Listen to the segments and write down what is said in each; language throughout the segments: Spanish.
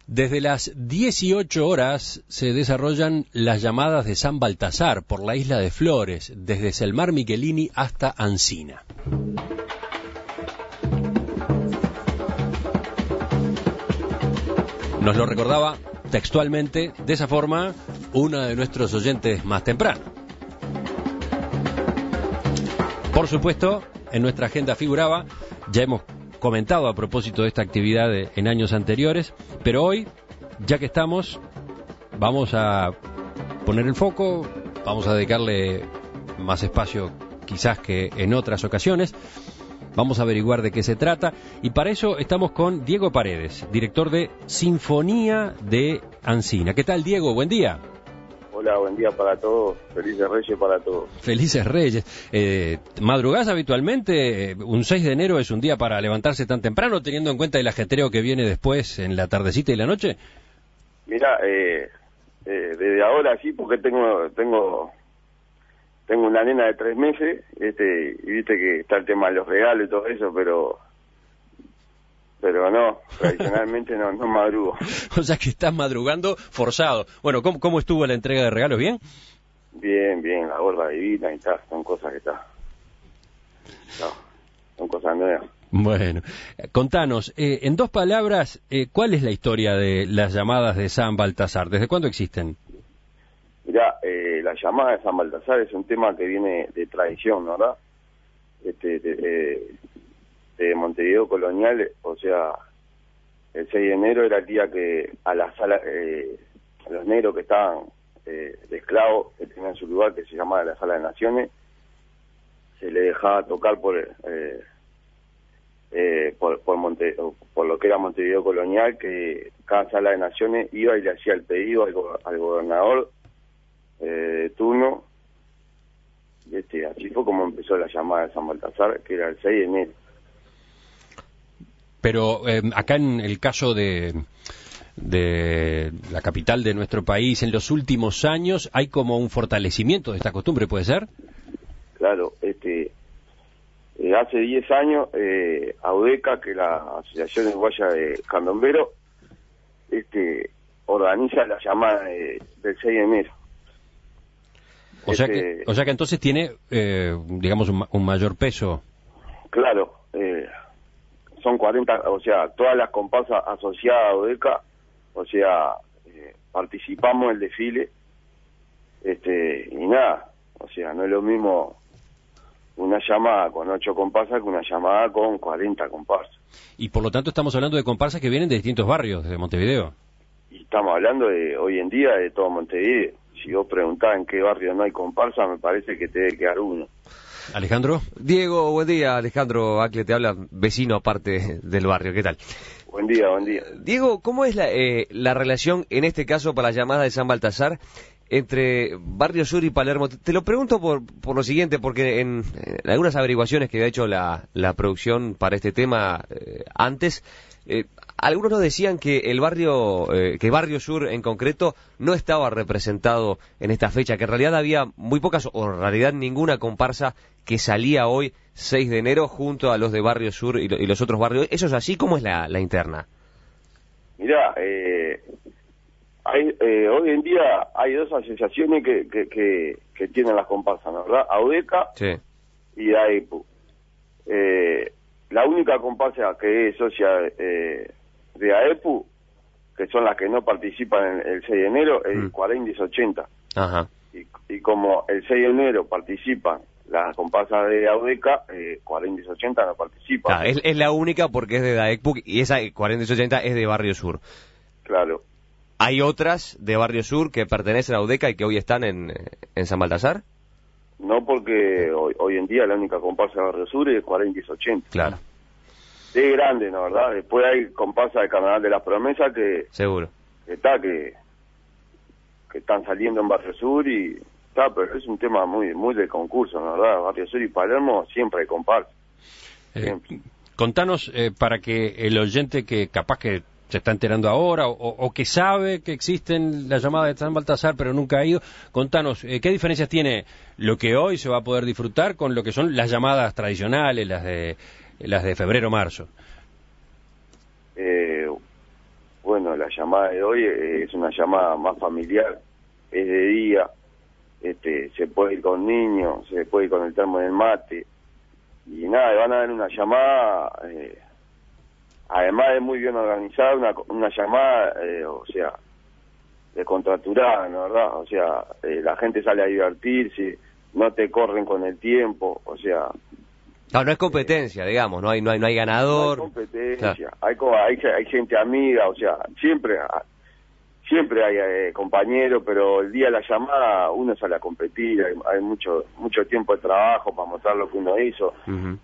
Desde las 18 horas se desarrollan las llamadas de San Baltasar por la isla de Flores, desde Selmar Michelini hasta Ancina. Nos lo recordaba textualmente, de esa forma, uno de nuestros oyentes más temprano. Por supuesto, en nuestra agenda figuraba, ya hemos comentado a propósito de esta actividad en años anteriores, pero hoy, ya que estamos, vamos a poner el foco, vamos a dedicarle más espacio quizás que en otras ocasiones, vamos a averiguar de qué se trata, y para eso estamos con Diego Paredes, director de Sinfonía de Ancina. ¿Qué tal, Diego? Buen día. Hola, buen día para todos. Felices Reyes para todos. Felices Reyes. ¿Madrugás habitualmente? ¿Un 6 de enero es un día para levantarse tan temprano, teniendo en cuenta el ajetreo que viene después en la tardecita y la noche? Mira, desde ahora sí, porque tengo una nena de 3 meses, y viste que está el tema de los regalos y todo eso, pero no, tradicionalmente no madrugo. O sea que estás madrugando forzado. Bueno, ¿cómo estuvo la entrega de regalos? ¿Bien? Bien, la gorda divina y tal, son cosas que son cosas nuevas. Bueno, contanos, en 2 palabras, ¿cuál es la historia de las llamadas de San Baltasar? ¿Desde cuándo existen? Mirá, la llamada de San Baltasar es un tema que viene de tradición, ¿verdad? De Montevideo colonial, o sea, el 6 de enero era el día que a la sala, a los negros que estaban de esclavos, que tenían su lugar que se llamaba la Sala de Naciones, se le dejaba tocar por lo que era Montevideo colonial, que cada Sala de Naciones iba y le hacía el pedido al gobernador de turno, y así fue como empezó la llamada de San Baltasar, que era el 6 de enero. Pero acá en el caso de la capital de nuestro país, en los últimos años, ¿hay como un fortalecimiento de esta costumbre, puede ser? Claro, hace 10 años, AUDECA, que es la Asociación Uruguaya de Candomberos, organiza la llamada del 6 de enero. O sea que entonces tiene, digamos, un mayor peso. Claro, son 40, o sea, todas las comparsas asociadas a ODECA, o sea, participamos en el desfile, y nada, o sea, no es lo mismo una llamada con 8 comparsas que una llamada con 40 comparsas. Y por lo tanto estamos hablando de comparsas que vienen de distintos barrios de Montevideo. Y estamos hablando de, hoy en día, de todo Montevideo. Si vos preguntás en qué barrio no hay comparsa, me parece que te debe quedar uno. Alejandro. Diego, buen día. Alejandro Acle te habla, vecino aparte del barrio. ¿Qué tal? Buen día. Diego, ¿cómo es la relación, en este caso, para la llamada de San Baltasar, entre Barrio Sur y Palermo? Te lo pregunto por lo siguiente, porque en algunas averiguaciones que ha hecho la producción para este tema antes, algunos nos decían que que Barrio Sur en concreto no estaba representado en esta fecha, que en realidad había muy pocas, o en realidad ninguna comparsa que salía hoy 6 de enero junto a los de Barrio Sur y los otros barrios. ¿Eso es así? ¿Cómo es la interna? Mirá, hoy en día hay 2 asociaciones que tienen las comparsas, ¿no? ¿Verdad? AUDECA, sí, y AEPU. La única comparsa que es socia de AEPU, que son las que no participan en el 6 de enero, es el 4080. Ajá. Y como el 6 de enero participan las comparsas de AUDECA, 4080 no participan. Claro, es la única porque es de AEPU, y esa 4080 es de Barrio Sur. Claro. ¿Hay otras de Barrio Sur que pertenecen a AUDECA y que hoy están en San Baltasar? No, porque hoy en día la única comparsa de Barrio Sur es 4080. Claro. Es grande, ¿no? ¿Verdad? Después hay comparsas de Carnaval de las Promesas que... Seguro. Que están saliendo en Barrio Sur y... pero es un tema muy de concurso, ¿no? ¿Verdad? Barrio Sur y Palermo siempre hay comparsas. Contanos, para que el oyente que capaz que se está enterando ahora o que sabe que existen las llamadas de San Baltasar pero nunca ha ido, contanos, ¿qué diferencias tiene lo que hoy se va a poder disfrutar con lo que son las llamadas tradicionales, las de febrero-marzo? Bueno, bueno, la llamada de hoy es una llamada más familiar, es de día, se puede ir con niños, se puede ir con el termo del mate, y nada, van a dar una llamada, además de muy bien organizada, una llamada, o sea, descontracturada, ¿no? ¿Verdad? O sea, la gente sale a divertirse, no te corren con el tiempo, o sea... No es competencia, digamos, no hay ganador. No hay competencia, claro. hay gente amiga, o sea, siempre hay compañeros, pero el día de la llamada uno sale a competir, hay mucho tiempo de trabajo para mostrar lo que uno hizo. Uh-huh.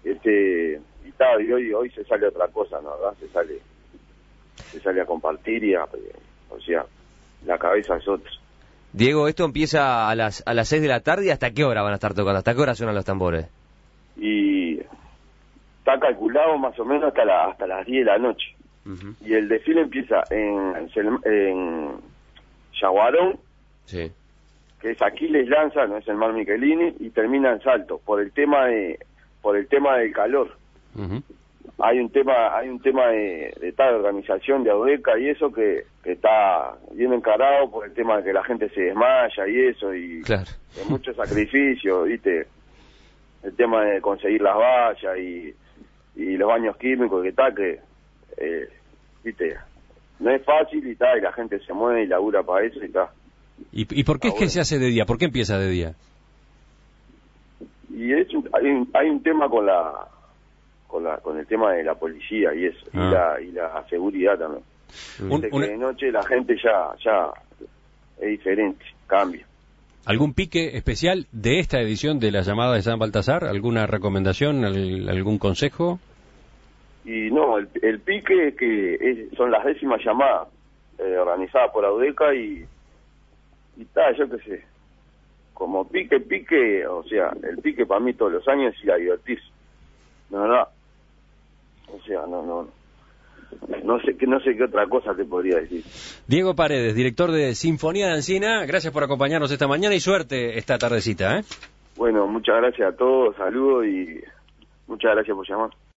Y hoy se sale otra cosa, ¿no? ¿Verdad? Se sale a compartir o sea, la cabeza es otra. Diego, esto empieza a las 6 de la tarde, ¿y hasta qué hora van a estar tocando? ¿Hasta qué hora suenan los tambores? Y está calculado más o menos hasta las 10 de la noche. Uh-huh. Y el desfile empieza en Yaguarón, sí, que es Aquiles Lanza, no es el Mar Michelini, y termina en Salto por el tema del calor. Uh-huh. Hay un tema de tal organización de Audeca y eso que está bien encarado por el tema de que la gente se desmaya y eso, y claro, de mucho sacrificio, ¿viste? El tema de conseguir las vallas y los baños químicos viste, no es fácil y la gente se mueve y labura para eso y está. ¿Y por qué es que se hace de día? ¿Por qué empieza de día? Y de hecho hay un tema con el tema de la policía y eso, y la seguridad también. Que de noche la gente ya es diferente, cambia. ¿Algún pique especial de esta edición de la llamada de San Baltasar? ¿Alguna recomendación, algún consejo? Y no, el pique es que son las 10ª llamadas organizadas por Audeca y yo qué sé, como pique, o sea, el pique para mí todos los años es ir a divertirse, no, o sea, no sé qué otra cosa te podría decir. Diego Paredes, director de Sinfonía de Ancina, gracias por acompañarnos esta mañana y suerte esta tardecita, ¿eh? Bueno, muchas gracias a todos, saludos y muchas gracias por llamar.